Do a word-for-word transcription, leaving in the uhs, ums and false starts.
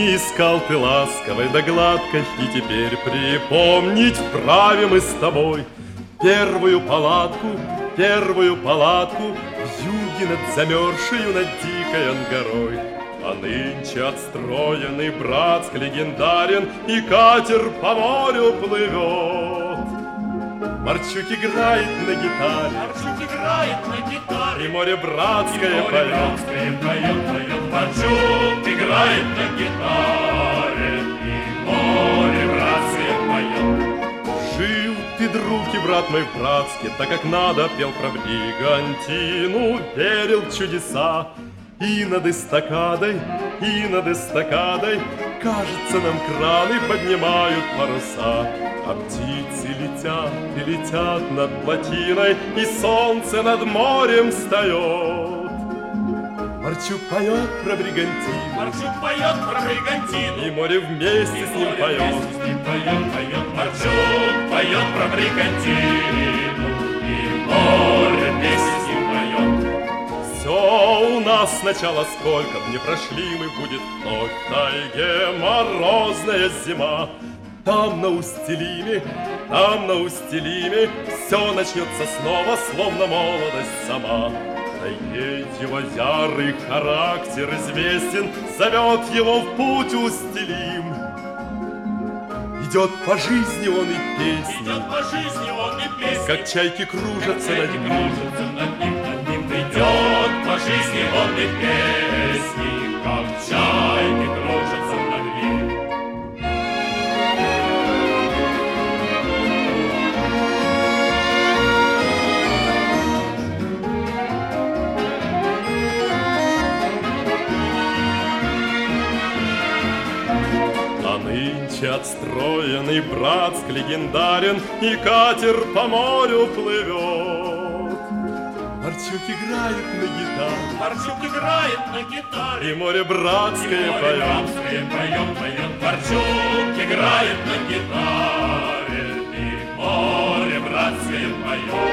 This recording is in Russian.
Не искал ты ласковой да гладкой, и теперь припомнить вправе мы с тобой первую палатку, первую палатку в юге над замерзшей, над дикой ангорой. А нынче отстроенный Братск легендарен, и катер по морю плывет. Марчук играет на гитаре, Марчук играет на гитаре, и море братское и море поет. братское поет, поет. Марчук играет на гитаре, и море братское поет. Жил ты, друг и брат мой, в Братске, так как надо пел про бригантину, верил в чудеса. И над эстакадой, и над эстакадой, кажется, нам краны поднимают паруса. А птицы летят и летят над плотиной, и солнце над морем встает. Марчук поет про бригантину, Марчук поет про бригантину, и море вместе и с ним море поет. вместе с ним поет, поет. Марчук поет про бригантину, и море вместе с ним поет. Все у нас сначала сколько б не прошли мы, будет вновь в тайге морозная зима. Там на Устилиме, там на Устилиме все начнется снова, словно молодость сама. Тайге его ярый характер известен, зовет его в путь Устилим. Идет по жизни он и песни, Идет по жизни он и песни, как чайки кружатся над чайки ним. кружатся над ним, над ним. Идет по жизни он и песни, как чайки кружатся над ним. А нынче отстроенный Братск легендарен, и катер по морю плывет. Марчук играет на гитаре, Марчук играет на гитаре, и море братское и море поет. братское поет, поет. Марчук играет на гитаре, и море братское поет.